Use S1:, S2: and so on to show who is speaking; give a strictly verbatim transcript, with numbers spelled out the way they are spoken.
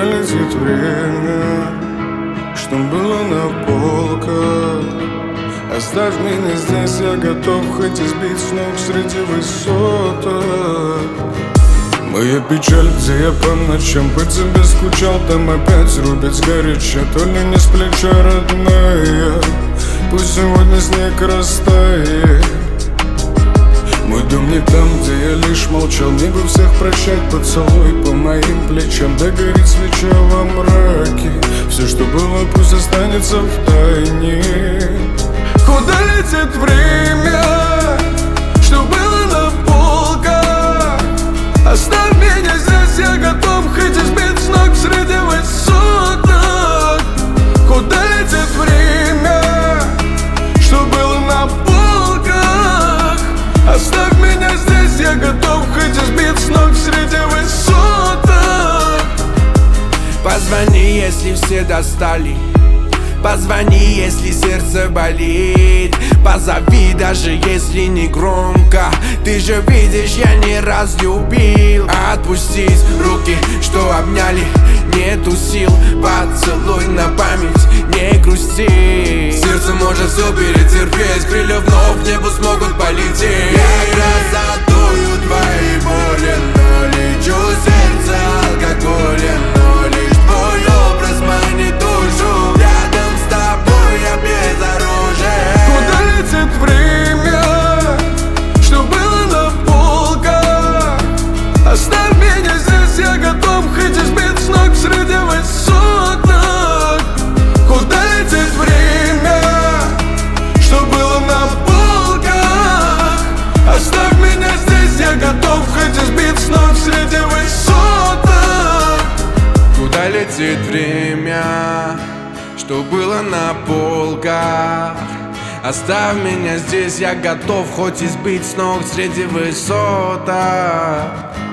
S1: летит время, что было на полках. Оставь меня здесь, я готов хоть и сбить с ног среди высоток. Моя печаль, где я по ночам по тебе скучал, там опять рубит сгоряча, то ли не с плеча, родная. Пусть сегодня снег растает. Мой дом не там, где я лишь молчал. Не бы всех прощать, поцелуй по моим плечам. Да горит свеча во мраке. Все, что было, пусть останется в тайне. Куда летит время, что было на полках? Оставь меня здесь, я готов хоть и сбить с ног среди высоток. Куда летит время, что было на полках? Оставь меня здесь, я готов хоть и сбить с ног среди высоток.
S2: Позвони, если все достали. Позвони, если сердце болит. Позови, даже если не громко. Ты же видишь, я не раз любил. Отпустить руки, что обняли. Нету сил, поцелуй на память. Не грусти. Сердце может все перетерпеть. Крылья вновь в небо смогут полететь. Я красотую твои боли, но лечу сердце алкоголем. Но лишь твой образ манит душу. Рядом с тобой я безоружен.
S1: Куда летит время, что было на полках? Оставь меня здесь, я готов хоть и сбить с ног среди высоток. Куда летит время, что было на полках? Оставь меня здесь, я готов хоть и сбить с ног среди высоток.
S2: Куда летит время, что было на полках? Оставь меня здесь, я готов хоть и сбить с ног среди высоток.